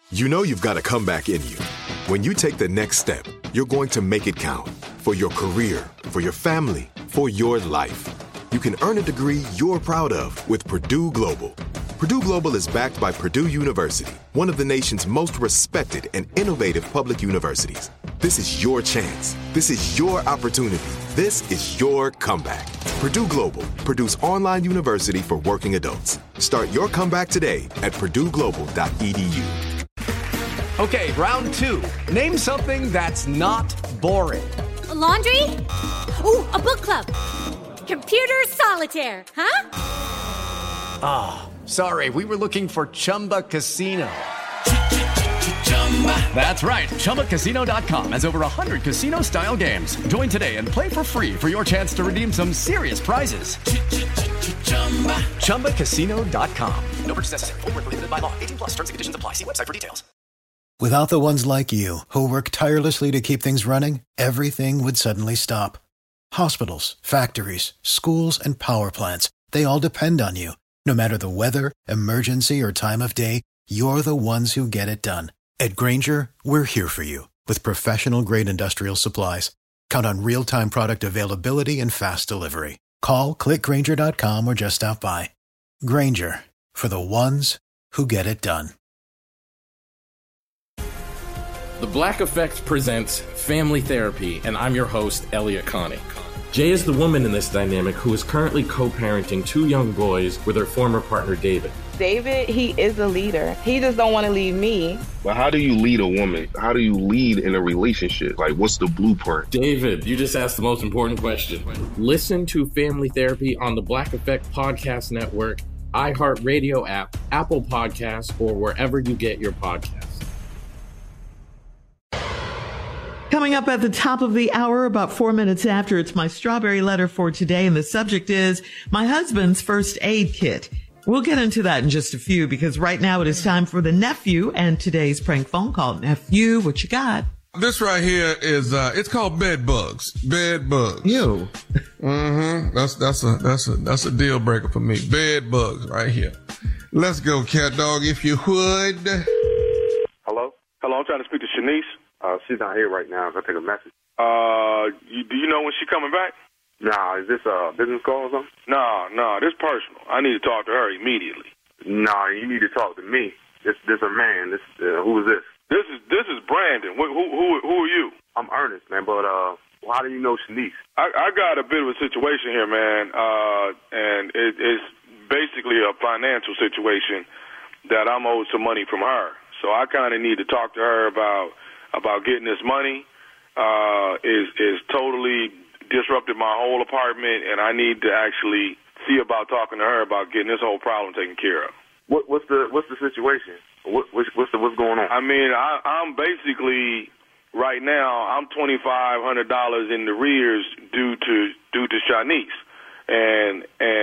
You know you've got a comeback in you. When you take the next step, you're going to make it count. For your career, for your family, for your life. You can earn a degree you're proud of with Purdue Global. Purdue Global is backed by Purdue University, one of the nation's most respected and innovative public universities. This is your chance. This is your opportunity. This is your comeback. Purdue Global, Purdue's online university for working adults. Start your comeback today at purdueglobal.edu. Okay, round two. Name something that's not boring. A laundry? Ooh, a book club. Computer solitaire, huh? Ah, sorry, we were looking for Chumba Casino. That's right, ChumbaCasino.com has over 100 casino-style games. Join today and play for free for your chance to redeem some serious prizes. ChumbaCasino.com. No purchase necessary. Void where prohibited by law. 18+. Terms and conditions apply. See website for details. Without the ones like you, who work tirelessly to keep things running, everything would suddenly stop. Hospitals, factories, schools, and power plants, they all depend on you. No matter the weather, emergency, or time of day, you're the ones who get it done. At Grainger, we're here for you with professional-grade industrial supplies. Count on real-time product availability and fast delivery. Call, click Grainger.com, or just stop by. Grainger, for the ones who get it done. The Black Effect presents Family Therapy, and I'm your host, Elliot Connie. Jay is the woman in this dynamic who is currently co-parenting 2 young boys with her former partner, David. David, he is a leader. He just don't want to leave me. But how do you lead a woman? How do you lead in a relationship? Like, what's the blueprint? David, you just asked the most important question. Listen to Family Therapy on the Black Effect Podcast Network, iHeartRadio app, Apple Podcasts, or wherever you get your podcasts. Coming up at the top of the hour, about 4 minutes after, it's my strawberry letter for today, and the subject is my husband's first aid kit. We'll get into that in just a few, because right now it is time for the nephew and today's prank phone call. Nephew, what you got? This right here is it's called bed bugs. Bed bugs. Ew. That's a deal breaker for me. Bed bugs right here. Let's go, cat dog, if you would. Hello, I'm trying to speak to Shanice. She's not here right now. I'll take a message. Do you know when she's coming back? Nah, is this a business call or something? No, this is personal. I need to talk to her immediately. Nah, you need to talk to me. This a man. Who is this? This is Brandon. Who are you? I'm Ernest, man, but how do you know Shanice? I got a bit of a situation here, man, and it's basically a financial situation that I'm owed some money from her. So I kind of need to talk to her about getting this money. Is totally disrupted my whole apartment, and I need to actually see about talking to her about getting this whole problem taken care of. What's the situation? What's going on? I mean, I'm basically right now I'm $2,500 in the arrears due to Shanice, and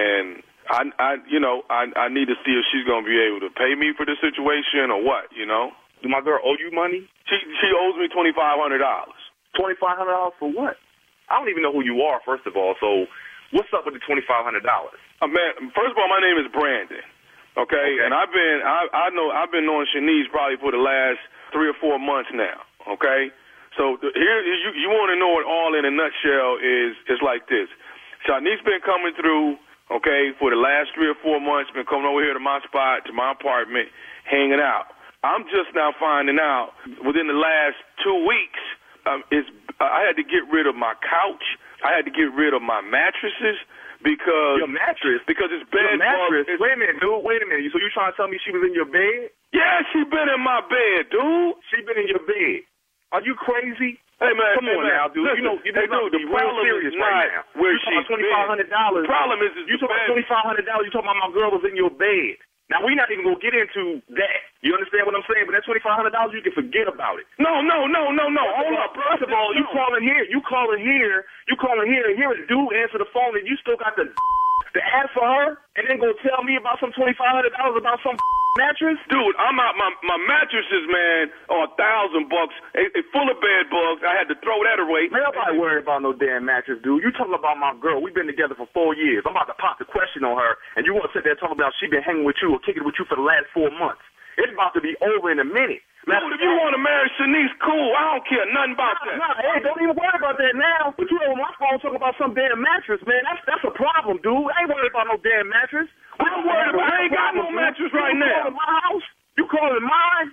I need to see if she's gonna be able to pay me for the situation or what, you know. Do my girl owe you money? She owes me $2,500. $2,500 for what? I don't even know who you are, first of all. So what's up with the $2,500? Man, first of all, my name is Brandon. Okay, and I've been knowing Shanice probably for the last 3 or 4 months now. Okay, so here you want to know it all in a nutshell is like this. Shanice been coming through. Okay, for the last 3 or 4 months, been coming over here to my spot, to my apartment, hanging out. I'm just now finding out within the last 2 weeks, I had to get rid of my couch. I had to get rid of my mattresses because your mattress because it's bed bugs. Wait a minute, dude. Wait a minute. So you trying to tell me she was in your bed? Yeah, she been in my bed, dude. She been in your bed. Are you crazy? Hey man, come on now, dude. Listen, You know the problem serious is right now. Where you talking $2,500. The problem is you talking $2,500. You talking about my girl was in your bed. Now, we're not even going to get into that. You understand what I'm saying? But that $2,500, you can forget about it. No. Hold up, bro. First of all, you calling here, and here a dude answer the phone, and you still got the ask for her, and then go tell me about some $2,500 about some mattress? Dude, I'm out. My mattresses, man, are $1,000. It's full of bed bugs. I had to throw that away. Man, nobody worried about no damn mattress, dude. You talking about my girl. We've been together for 4 years. I'm about to pop the question on her, and you want to sit there talking about she been hanging with you or kicking with you for the last 4 months. It's about to be over in a minute. Dude, if you want to marry Shanice, cool. I don't care nothing about that. Nah, hey, don't even worry about that now. But you on my phone talking about some damn mattress, man. That's a problem, dude. I ain't worried about no damn mattress. I'm worried about. I ain't got no mattress right now. You calling my house? You calling mine?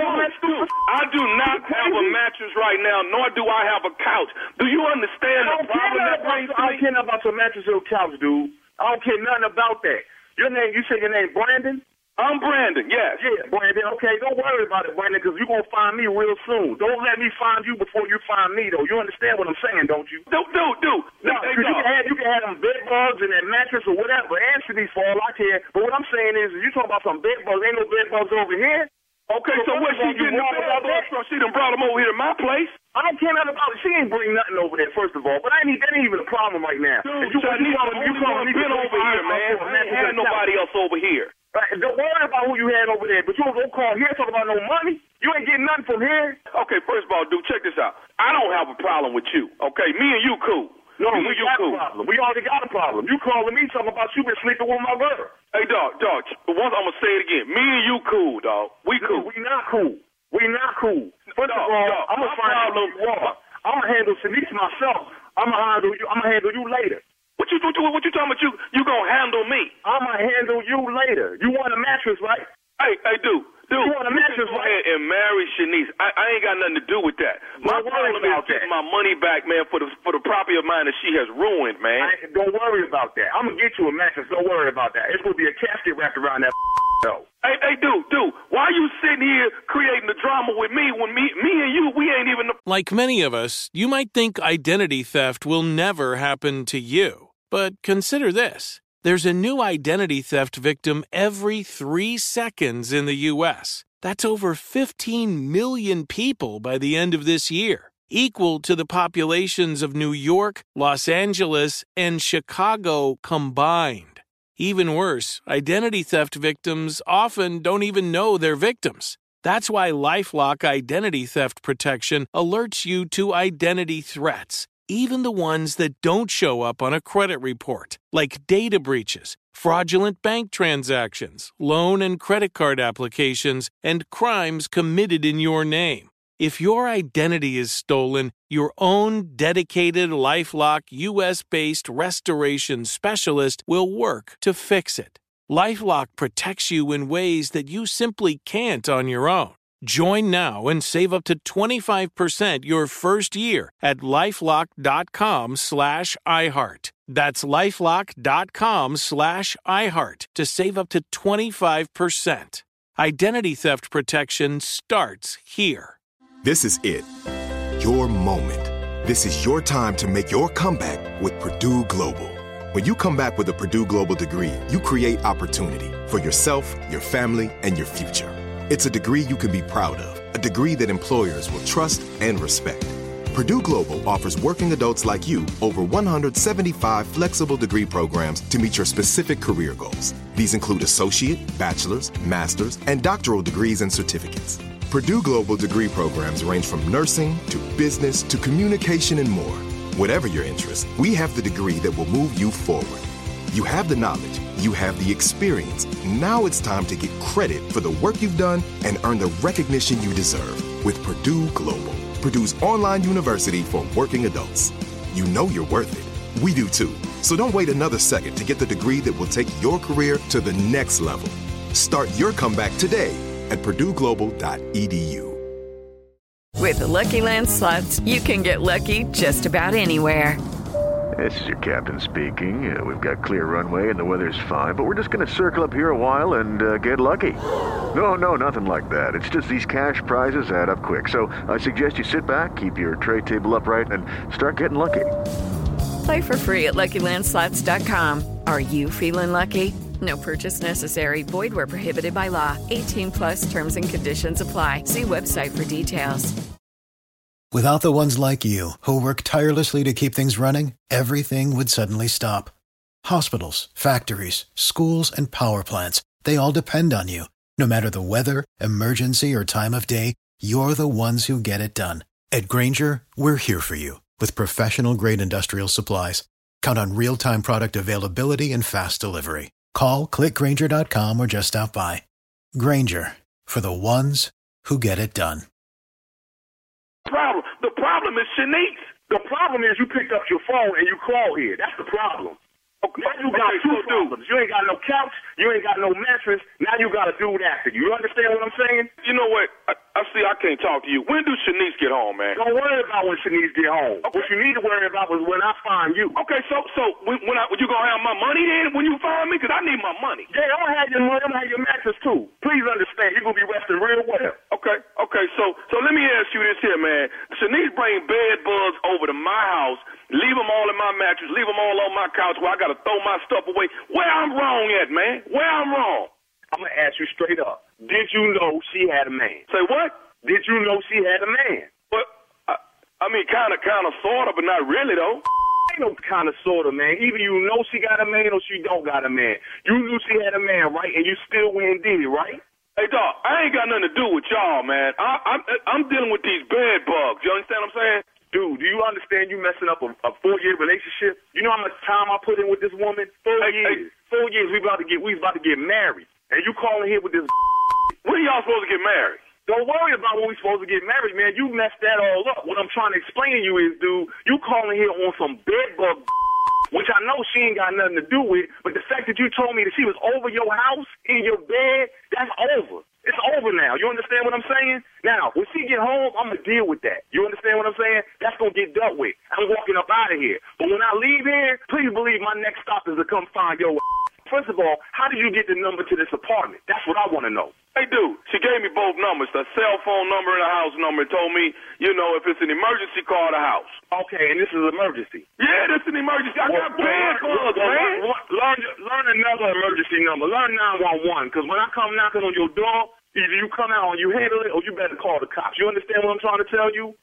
I do not have a mattress right now, nor do I have a couch. Do you understand the problem that brings to me? I don't care nothing about your mattress or couch, dude. I don't care nothing about that. Your name, you say your name Brandon? I'm Brandon, yes. Yeah, Brandon. Okay, don't worry about it, Brandon, because you're going to find me real soon. Don't let me find you before you find me, though. You understand what I'm saying, don't you? Do. No, because you can have them bed bugs and that mattress or whatever. Answer these for all I care. But what I'm saying is, you talking about some bed bugs. Ain't no bed bugs over here. Okay, so what she getting the bed bugs from? She done brought them over here to my place? I don't care nothing about it. She ain't bring nothing over there, first of all. But that ain't even a problem right now. Dude, you calling me been over here, man. I ain't had nobody else over here. Right, don't worry about who you had over there, but you don't call here talking about no money. You ain't getting nothing from here. Okay, first of all, dude, check this out. I don't have a problem with you, okay? Me and you cool. No, we got a problem. We already got a problem. You calling me talking about you been sleeping with my girl. Hey, dog, once I'm going to say it again. Me and you cool, dog. We cool. No, we not cool. First of all, I'm going to find out who you are. I'm going to handle Shanice myself. I'm going to handle you later. What you talking about? You gonna handle me? I'm gonna handle you later. You want a mattress, right? Hey, dude. You want a mattress, go right? ahead and marry Shanice. I ain't got nothing to do with that. My problem is getting my money back, man, for the property of mine that she has ruined, man. Don't worry about that. I'm gonna get you a mattress. Don't worry about that. It's gonna be a casket wrapped around that. Hey, dude, why are you sitting here creating the drama with me when me and you, we ain't even... Like many of us, you might think identity theft will never happen to you. But consider this. There's a new identity theft victim every 3 seconds in the U.S. That's over 15 million people by the end of this year, equal to the populations of New York, Los Angeles, and Chicago combined. Even worse, identity theft victims often don't even know they're victims. That's why LifeLock Identity Theft Protection alerts you to identity threats, even the ones that don't show up on a credit report, like data breaches, fraudulent bank transactions, loan and credit card applications, and crimes committed in your name. If your identity is stolen, your own dedicated LifeLock U.S.-based restoration specialist will work to fix it. LifeLock protects you in ways that you simply can't on your own. Join now and save up to 25% your first year at LifeLock.com/iHeart. That's LifeLock.com/iHeart to save up to 25%. Identity theft protection starts here. This is it. Your moment. This is your time to make your comeback with Purdue Global. When you come back with a Purdue Global degree, you create opportunity for yourself, your family, and your future. It's a degree you can be proud of, a degree that employers will trust and respect. Purdue Global offers working adults like you over 175 flexible degree programs to meet your specific career goals. These include associate, bachelor's, master's, and doctoral degrees and certificates. Purdue Global degree programs range from nursing to business to communication and more. Whatever your interest, we have the degree that will move you forward. You have the knowledge, you have the experience. Now it's time to get credit for the work you've done and earn the recognition you deserve with Purdue Global, Purdue's online university for working adults. You know you're worth it. We do too. So don't wait another second to get the degree that will take your career to the next level. Start your comeback today at purdueglobal.edu. With the Lucky Land Slots, you can get lucky just about anywhere. This is your captain speaking. We've got clear runway and the weather's fine, but we're just going to circle up here a while and get lucky. No, nothing like that. It's just these cash prizes add up quick. So I suggest you sit back, keep your tray table upright, and start getting lucky. Play for free at LuckyLandSlots.com. Are you feeling lucky? No purchase necessary. Void where prohibited by law. 18+ terms and conditions apply. See website for details. Without the ones like you, who work tirelessly to keep things running, everything would suddenly stop. Hospitals, factories, schools, and power plants, they all depend on you. No matter the weather, emergency, or time of day, you're the ones who get it done. At Grainger, we're here for you with professional-grade industrial supplies. Count on real-time product availability and fast delivery. Call, click Grainger.com, or just stop by. Grainger, for the ones who get it done. The problem is Shanice. The problem is you picked up your phone and you called here. That's the problem. Okay. Now you got two problems. You ain't got no couch. You ain't got no mattress. Now you got to do that for you. You understand what I'm saying? You know what? I see I can't talk to you. When do Shanice get home, man? Don't worry about when Shanice get home. Okay. What you need to worry about is when I find you. Okay, so when you going to have my money then when you find me? Because I need my money. Yeah, I'm going to have your money. I'm going to have your mattress too. Please understand. You're going to be resting real well. Okay, so let me ask you this here, man. Shanice bring bed bugs over to my house, leave them all in my mattress, leave them all on my couch where I got to throw my stuff away. Where I'm wrong at, man? Where I'm wrong? I'm going to ask you straight up. Did you know she had a man? Say what? Did you know she had a man? But, I mean, kind of, sort of, but not really, though. Ain't no kind of, sort of, man. Either you know she got a man or she don't got a man. You knew she had a man, right? And you still went and did it, right? Hey, dog, I ain't got nothing to do with y'all, man. I'm dealing with these bed bugs. You understand what I'm saying? Dude, do you understand you messing up a 4-year relationship? You know how much time I put in with this woman? 4 years. 4 years. We about to get married. And you calling here with this. When y'all supposed to get married? Don't worry about when we supposed to get married, man. You messed that all up. What I'm trying to explain to you is, dude, you calling here on some bed bug, which I know she ain't got nothing to do with, but the fact that you told me that she was over your house, in your bed, that's over. It's over now. You understand what I'm saying? Now, when she get home, I'm going to deal with that. You understand what I'm saying? That's going to get dealt with. I'm walking up out of here. But when I leave here, please believe my next stop is to come find your. First of all, how did you get the number to this apartment? That's what I want to know. Hey, dude, she gave me both numbers, the cell phone number and the house number, and told me, you know, if it's an emergency, call the house. Okay, and this is an emergency. Yeah, this is an emergency. I got bad bugs, man. Learn another emergency number. Learn 911, because when I come knocking on your door, either you come out and you handle it, or you better call the cops. You understand what I'm trying to tell you?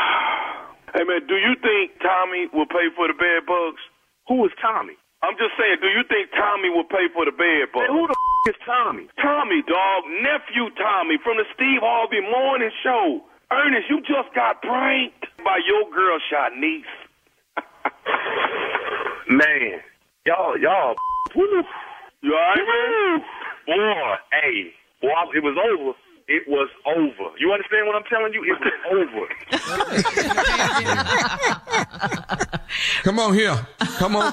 Hey, man, do you think Tommy will pay for the bed bugs? Who is Tommy? I'm just saying, do you think Tommy will pay for the bed bugs? Hey, who the is Tommy? Tommy, dog. Nephew Tommy from the Steve Harvey Morning Show. Ernest, you just got pranked by your girl, Shanice. Man, y'all. You all right, man? Boy, hey. Boy, it was over. It was over. You understand what I'm telling you? It was over. Come on here. Come on.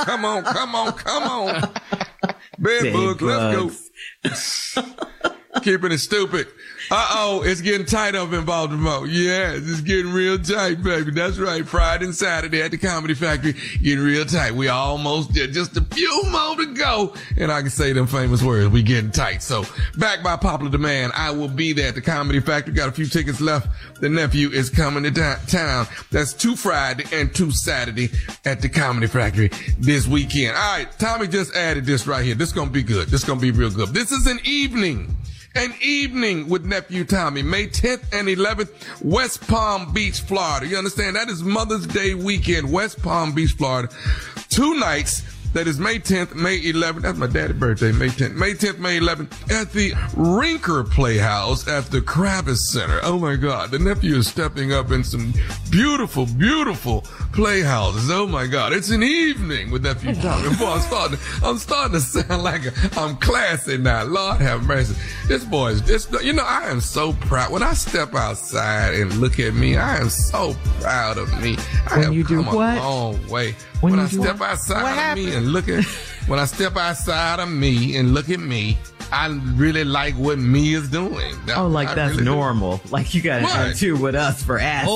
Bed bugs, let's go. Keeping it stupid. Uh-oh, it's getting tight up in Baltimore. Yeah, it's getting real tight, baby. That's right. Friday and Saturday at the Comedy Factory, getting real tight. We almost there. Just a few more to go. And I can say them famous words. We getting tight. So, back by popular demand, I will be there at the Comedy Factory. Got a few tickets left. The nephew is coming to town. That's 2 Friday and 2 Saturday at the Comedy Factory this weekend. All right, Tommy just added this right here. This is going to be good. This is going to be real good. This is an evening with Nephew Tommy, May 10th and 11th, West Palm Beach, Florida. You understand? That is Mother's Day weekend, West Palm Beach, Florida. 2 nights. That is May 10th, May 11th. That's my daddy's birthday, May 10th. May 10th, May 11th at the Rinker Playhouse at the Kravis Center. Oh my God. The nephew is stepping up in some beautiful, beautiful playhouses. Oh my God. It's an evening with Nephew Tommy. Boy, I'm starting to sound like I'm classy now. Lord have mercy. This boy is just, you know, I am so proud. When I step outside and look at me, I am so proud of me. I have come a long way. When I step outside of me and look at, when I step outside of me and look at me, I really like what me is doing. Like that's really normal. Like you got an attitude with us for asking.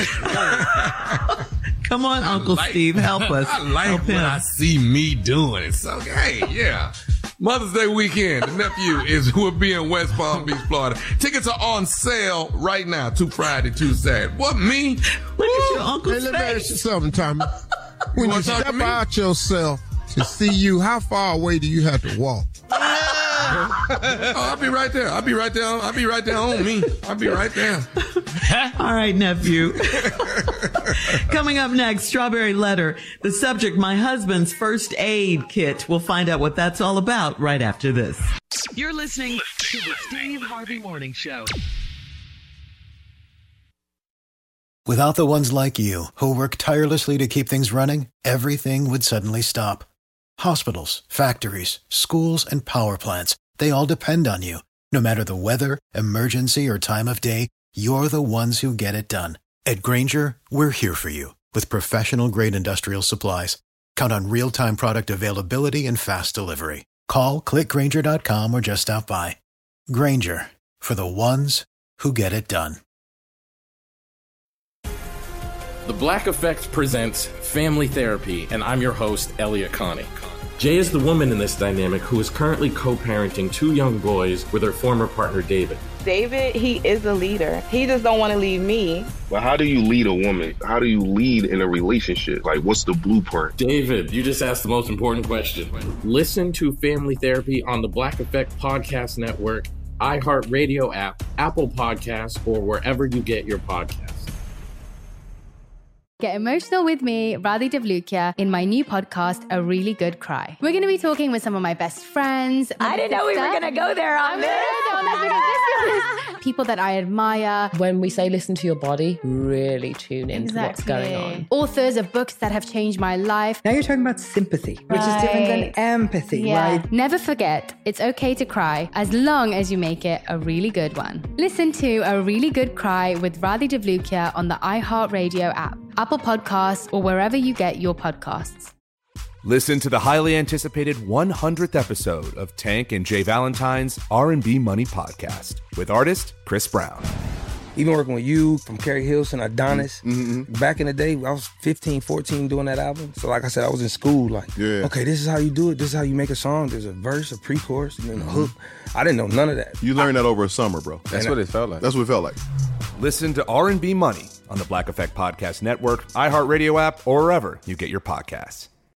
Oh. Come on, Uncle Steve, help us. I like what I see me doing. It's okay, yeah. Mother's Day weekend. The nephew will be in West Palm Beach, Florida. Tickets are on sale right now. 2 Friday, 2 Saturday. What, me? Look at your uncle's face. Let me ask you something, Tommy. When you step out yourself to see you, how far away do you have to walk? I'll be right there. I'll be right there on me. I'll be right there. All right, nephew. Coming up next, Strawberry Letter. The subject, my husband's first aid kit. We'll find out what that's all about right after this. You're listening to the Steve Harvey Morning Show. Without the ones like you, who work tirelessly to keep things running, everything would suddenly stop. Hospitals, factories, schools, and power plants, they all depend on you. No matter the weather, emergency, or time of day, you're the ones who get it done. At Grainger, we're here for you with professional-grade industrial supplies. Count on real-time product availability and fast delivery. Call, clickgrainger.com, or just stop by. Grainger, for the ones who get it done. The Black Effect presents Family Therapy, and I'm your host, Elliot Connie. Jay is the woman in this dynamic who is currently co-parenting 2 young boys with her former partner, David. David, he is a leader. He just don't want to leave me. Well, how do you lead a woman? How do you lead in a relationship? Like, what's the blueprint? David, you just asked the most important question. Listen to Family Therapy on the Black Effect Podcast Network, iHeartRadio app, Apple Podcasts, or wherever you get your podcasts. Get emotional with me, Radhi Devlukia, in my new podcast, A Really Good Cry. We're going to be talking with some of my best friends. I didn't know we were going to go there on this. People that I admire. When we say listen to your body, really tune into what's going on. Authors of books that have changed my life. Now you're talking about sympathy, which is different than empathy, right? Never forget, it's okay to cry as long as you make it a really good one. Listen to A Really Good Cry with Radhi Devlukia on the iHeartRadio app, Apple Podcasts, or wherever you get your podcasts. Listen to the highly anticipated 100th episode of Tank and Jay Valentine's R&B Money Podcast with artist Chris Brown. Even working with you, from Carrie Hilson, Adonis, back in the day, I was 15, 14 doing that album. So like I said, I was in school like, okay, this is how you do it. This is how you make a song. There's a verse, a pre-chorus, and then a hook. I didn't know none of that. You learned that over a summer, bro. That's what it felt like. That's what it felt like. Listen to R&B Money on the Black Effect Podcast Network, iHeartRadio app, or wherever you get your podcasts.